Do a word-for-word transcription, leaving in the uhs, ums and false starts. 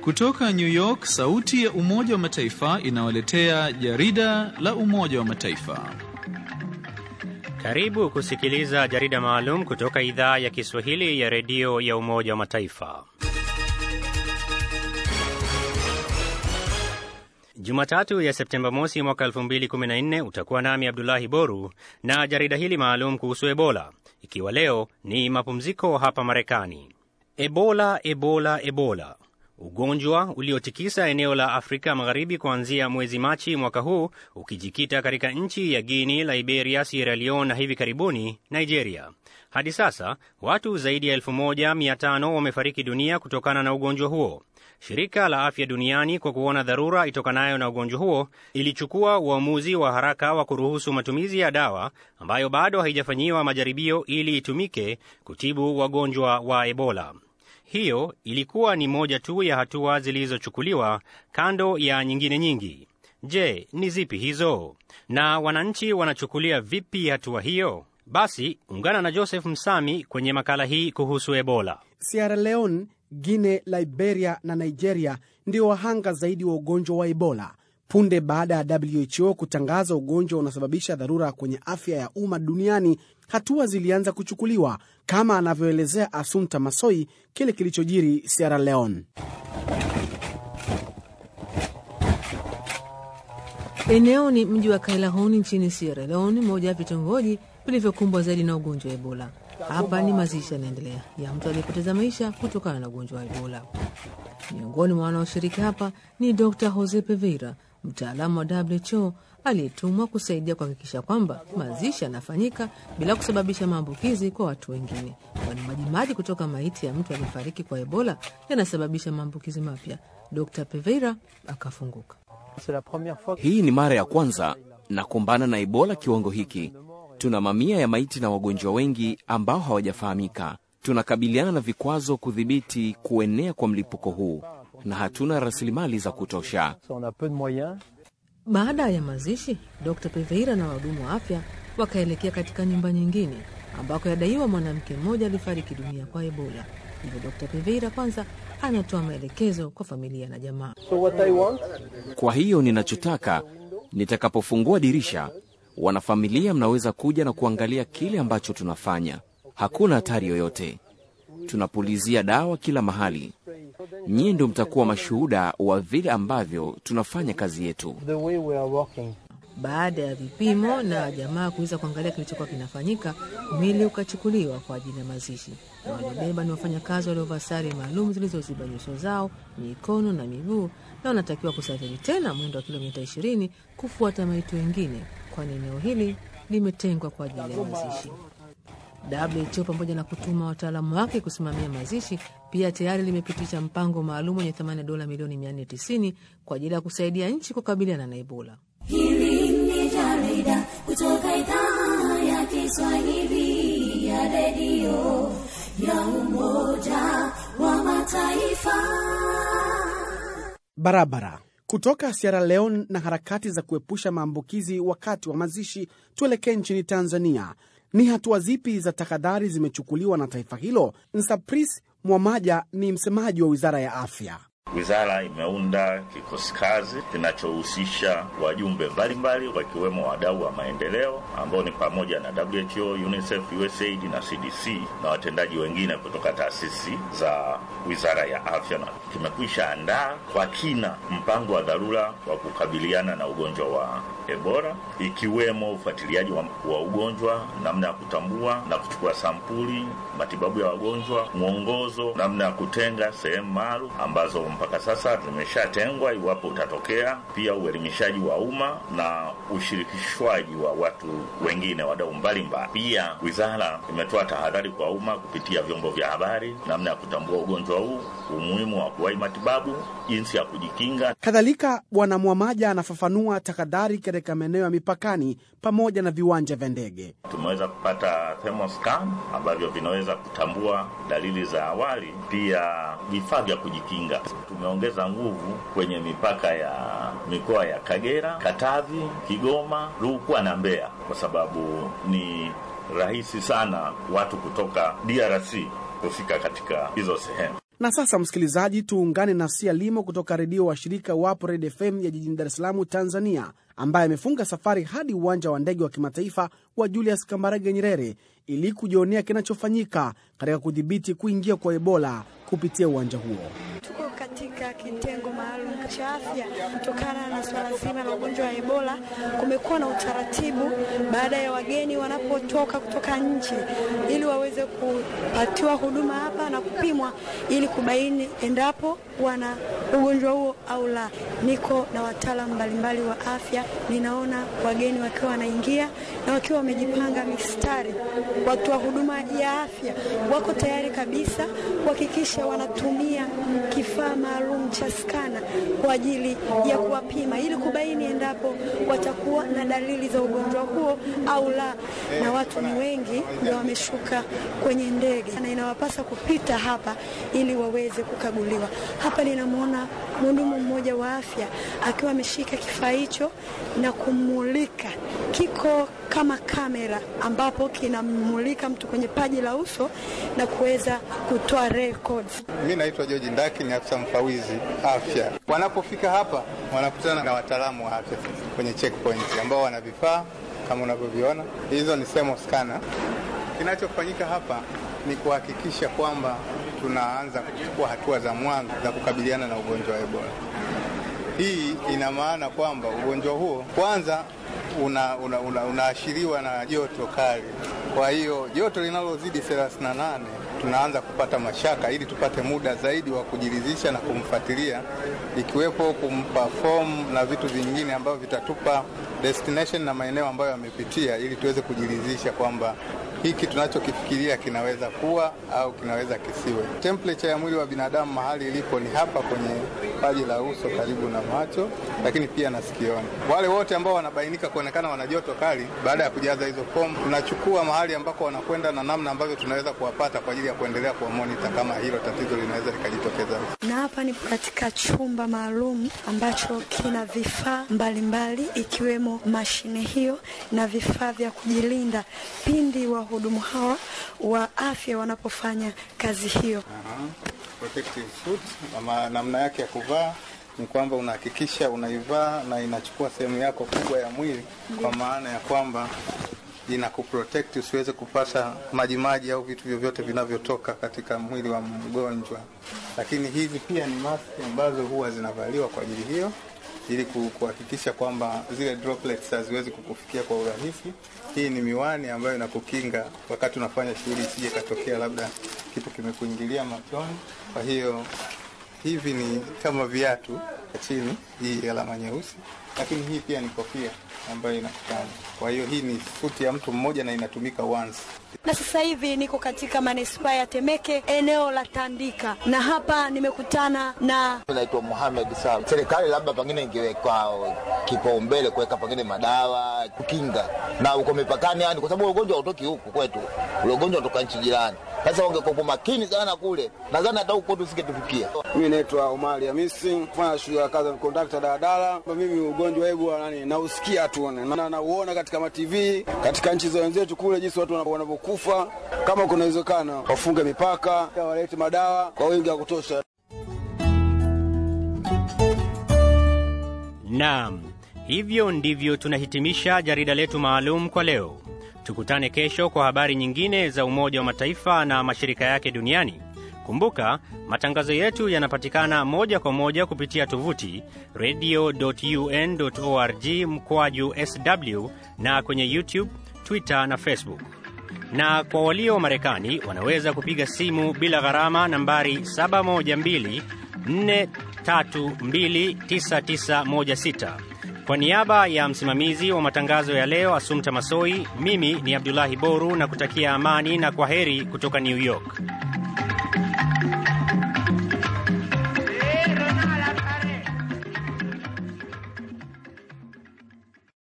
Kutoka New York, sauti ya Umoja wa Mataifa inawaletea jarida la Umoja wa Mataifa. Karibu kusikiliza jarida maalum kutoka idhaa ya Kiswahili ya redio ya Umoja wa Mataifa. Jumatatu ya Septemba mosi mwaka elfu mbili kumi na nne utakuwa nami Abdullahi Boru na jarida hili maalum kuhusu Ebola, ikiwa leo ni mapumziko hapa Marekani. Ebola, Ebola, Ebola. Ugonjwa uliotikisa eneo la Afrika Magharibi kuanzia mwezi Machi mwaka huu, ukijikita katika nchi ya Guinea, Liberia, Sierra Leone na hivi karibuni Nigeria. Hadi sasa watu zaidi ya elfu moja mia tano wamefariki dunia kutokana na ugonjwa huo. Shirika la Afya Duniani, kwa kuona dharura itokanayo na ugonjwa huo, ilichukua uamuzi wa haraka wa kuruhusu matumizi ya dawa ambayo bado haijafanyiwa majaribio ili itumike kutibu wagonjwa wa Ebola. Hiyo ilikuwa ni moja tu ya hatua zilizochukuliwa kando ya nyingine nyingi. Je, ni zipi hizo? Na wananchi wanachukulia vipi hatua hiyo? Basi ungana na Joseph Msami kwenye makala hii kuhusu Ebola. Sierra Leone, Guinea, Liberia na Nigeria ndio wahanga zaidi wa ugonjwa wa Ebola. Punde baada ya W H O kutangaza ugonjwa unasababisha dharura kwenye afya ya umma duniani, hatua zilianza kuchukuliwa, kama anavyoelezea Assumpta Massoi kile kilichojiri Sierra Leone. Eneo ni mji wa Kailahun nchini Sierra Leone, moja ya vitongoji vilivyokumbwa zaidi na ugonjwa wa Ebola. Hapa ni mazishi yanaendelea ya mtu aliyepoteza maisha kutokana na ugonjwa wa Ebola. Miongoni mwa wanaoshiriki hapa ni Doctor Jose Peveira, mtaalamu wa W H O aliyetumwa kusaidia kuhakikisha kwamba mazishi yanafanyika bila kusababisha maambukizi kwa watu wengine, kwani majimaji kutoka maiti ya mtu aliyefariki kwa Ebola yanasababisha maambukizi mapya. Doctor Peveira akafunguka. Hii ni mara ya kwanza na kumbana na Ebola kiwango hiki. Tuna mamia ya maiti na wagonjwa wengi ambao hawajafahamika. Tunakabiliana na vikwazo kudhibiti kuenea kwa mlipuko huu na hatuna rasilimali za kutosha. Baada ya mazishi, Doctor Peveira na wahudumu wa afya wakaelekea katika nyumba nyingine ambako yadaiwa mwanamke mmoja alifariki dunia kwa Ebola. Hivyo Doctor Peveira kwanza anatoa maelekezo kwa familia na jamaa. Kwa hiyo ninachotaka, nitakapofungua dirisha, wanafamilia mnaweza kuja na kuangalia kile ambacho tunafanya. Hakuna hatari yoyote. Tunapulizia dawa kila mahali. Nyinyi ndio mtakuwa mashuhuda wa vile ambavyo tunafanya kazi yetu. Baada ya vipimo na jamaa kuweza kuangalia kilichokuwa kinafanyika, mwili ukachukuliwa kwa ajili ya mazishi. Na waliobeba ni wafanyakazi waliovaa sare maalum zilizoziba nyuso zao, mikono na miguu, na wanatakiwa kusafiri tena mwendo wa kilomita ishirini kufuata maiti wengine, kwani eneo hili limetengwa kwa ajili ya mazishi. W H O pamoja na kutuma wataalamu wake kusimamia mazishi, pia tayari limepitisha mpango maalum wenye thamani ya dola milioni mia nne tisini kwa ajili ya kusaidia nchi kukabiliana na Ebola. Hili ni jarida kutoka idhaa ya Kiswahili ya redio ya Umoja wa Mataifa. Barabara. Kutoka Sierra Leone na harakati za kuepusha maambukizi wakati wa mazishi, tuelekee nchini Tanzania. Ni hatua zipi za tahadhari zimechukuliwa na taifa hilo? Nsapris Mwamaja ni msemaji wa Wizara ya Afya. Wizara imeunda kikosi kazi kinachohusisha wajumbe mbalimbali wakiwemo wadau wa maendeleo ambao ni pamoja na W H O, UNICEF, U S A I D na C D C na watendaji wengine kutoka taasisi za Wizara ya Afya. Na kimekwisha andaa kwa kina mpango wa dharura wa kukabiliana na ugonjwa wa Ebola, ikiwemo ufuatiliaji wa, wa ugonjwa, namna ya kutambua na kuchukua sampuli, matibabu ya wagonjwa, mwongozo namna ya kutenga sehemu maalum ambazo mpaka sasa zimeshatengwa iwapo utatokea, pia uelimishaji wa umma na ushirikishwaji wa watu wengine, wadau mbalimbali. Pia wizara imetoa tahadhari kwa umma kupitia vyombo vya habari, namna ya kutambua ugonjwa huu, umuhimu wa kuwahi matibabu, jinsi ya kujikinga. Kadhalika, Bwana Mwamaja anafafanua tahadhari katika maeneo ya mipakani pamoja na viwanja vya ndege. Tumeweza kupata thermoscan ambavyo vinaweza kutambua dalili za awali, pia vifaa vya kujikinga. Tumeongeza nguvu kwenye mipaka ya mikoa ya Kagera, Katavi, Kigoma, Rukwa na Mbeya, kwa sababu ni rahisi sana watu kutoka D R C kufika katika hizo sehemu. Na sasa msikilizaji, tuungane na Sia Limo kutoka redio wa shirika Wapo Red F M ya jijini Dar es Salaam, Tanzania, ambaye amefunga safari hadi uwanja wa ndege wa kimataifa wa Julius Kambarage Nyerere ili kujionea kinachofanyika katika kudhibiti kuingia kwa Ebola kupitia uwanja huo. Tuko katika kitengo maalum cha afya kutokana na swala zima la ugonjwa wa Ebola. Kumekuwa na utaratibu baada ya wageni wanapotoka kutoka nje ili waweze kupatiwa huduma hapa na kupimwa ili kubaini endapo wana ugonjwa huo au la. Niko na wataalamu mbalimbali wa afya, ninaona wageni wakiwa wanaingia na wakiwa wamejipanga mistari. Watu wa huduma ya afya wako tayari kabisa kuhakikisha wanatumia kifaa maalum cha skana kwa ajili ya kuwapima ili kubaini endapo watakuwa na dalili za ugonjwa huo au la. Na watu ni wengi ndio wameshuka kwenye ndege na inawapasa kupita hapa ili waweze kukaguliwa. Hapa ninamuona mhudumu mmoja wa afya akiwa ameshika kifaa hicho na kumulika. Kiko kama kamera ambapo kinamulika mtu kwenye paji la uso na kuweza kutoa records. Mimi naitwa George Ndaki, ni afisa mfawizi afya. Wanapofika hapa wanakutana na wataalamu wa afya kwenye checkpoint ambao wana vifaa kama unavyoviona. Hizo ni thermal scanner. Kinachofanyika hapa ni kuhakikisha kwamba tunaanza kuchukua hatua za mwanzo za kukabiliana na ugonjwa wa Ebola. Hii ina maana kwamba ugonjwa huo kwanza una, una, una, unaashiriwa na joto kali. Kwa hiyo joto linalozidi thelathini na nane tunaanza kupata mashaka ili tupate muda zaidi wa kujiridhisha na kumfuatilia, ikiwepo kumpa form na vitu vingine ambavyo vitatupa destination na maeneo ambayo yamepitia ili tuweze kujiridhisha kwamba hiki tunachokifikiria kinaweza kuwa au kinaweza kisiwe. Temperature ya mwili wa binadamu mahali ilipo ni hapa kwenye paji la uso karibu na macho, lakini pia na sikioni. Wale wote ambao wanabainika kuonekana wana joto kali, baada ya kujaza hizo form tunachukua mahali ambako wanakwenda na namna ambavyo tunaweza kuwapata kwa ajili ya kuendelea kuwa monitor kama hilo tatizo linaweza likajitokeza. Na hapa ni katika chumba maalum ambacho kina vifaa mbalimbali ikiwemo mashine hiyo na vifaa vya kujilinda pindi wa wahudumu hawa wa afya wanapofanya kazi hiyo. Uh-huh. Protective suit, ama namna yake ya kuvaa ni kwamba unahakikisha unaivaa na inachukua sehemu yako kubwa ya mwili, kwa maana ya kwamba inakuprotect usiweze kupata maji maji au vitu vyovyote vinavyotoka katika mwili wa mgonjwa. Lakini hizi pia ni mask ambazo huwa zinavaliwa kwa ajili hiyo ili kuhakikisha kwamba zile droplets haziwezi kukufikia kwa urahisi. Hii ni miwani ambayo inakukinga wakati unafanya shughuli isije katokea labda kitu kimekuingilia machoni. Kwa hiyo hivi ni kama viatu chini, hii alama nyeusi, lakini hii pia ni kofia ambayo inakutana. Kwa hiyo hii ni suti ya mtu mmoja na inatumika once. Na sasa hivi niko katika manispaa ya Temeke, eneo la Tandika, na hapa nimekutana na naitwa Mohamed Salam. Serikali labda pengine ingeweka kipaumbele kuweka pengine madawa kukinga na uko mipakani, yani kwa sababu ugonjwa hautoki huku kwetu, ule ugonjwa unatoka nchi jirani. Sasa wangekuwa makini sana kule, nadhani hata huko tusingetufikia. Mimi naitwa Omari Hamisi, fanya shughuli ya kazi conductor daladala. Mimi ugonjwa wa Ebola nani na usikia tu na nauona katika ma T V katika nchi za wenzetu kule jinsi watu wanavyokufa. Kama kuna uwezekano wafunge mipaka, walete madawa kwa wingi wa kutosha. Naam, hivyo ndivyo tunahitimisha jarida letu maalum kwa leo. Tukutane kesho kwa habari nyingine za Umoja wa Mataifa na mashirika yake duniani. Kumbuka, matangazo yetu yanapatikana moja kwa moja kupitia tovuti radio dot u n dot org mkwaju S W na kwenye YouTube, Twitter na Facebook. Na kwa walio Marekani wanaweza kupiga simu bila gharama nambari saba moja mbili nne tatu mbili tisa tisa moja sita. Kwa niaba ya msimamizi wa matangazo ya leo Asumta Masoi, mimi ni Abdullahi Boru na kutakia amani na kwaheri kutoka New York.